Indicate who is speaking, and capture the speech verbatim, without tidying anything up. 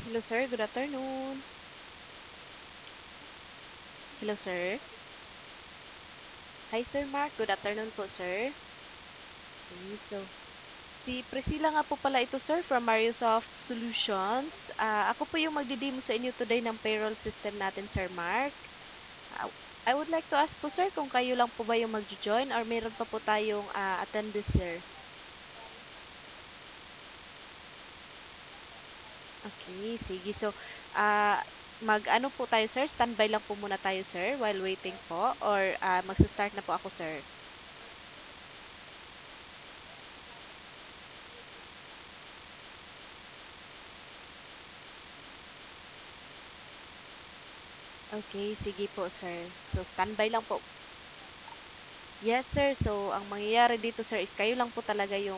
Speaker 1: Hello, sir. Good afternoon. Hello, sir. Hi, Sir Mark. Good afternoon po, sir. Okay, so, si Priscilla nga po pala ito, sir, from Mariosoft Solutions. Ah, ako po yung magdidemo sa inyo today ng payroll system natin, Sir Mark. Ah, I would like to ask po, sir, kung kayo lang po ba yung mag-join or meron pa po tayong ah, attendees, sir. Okay, sige. So, ah, mag-ano po tayo, sir? Standby lang po muna tayo, sir, while waiting po. Or ah, magsa-start na po ako, sir. Okay, sige po, sir. So, standby lang po. Yes, sir. So, ang mangyayari dito, sir, is kayo lang po talaga yung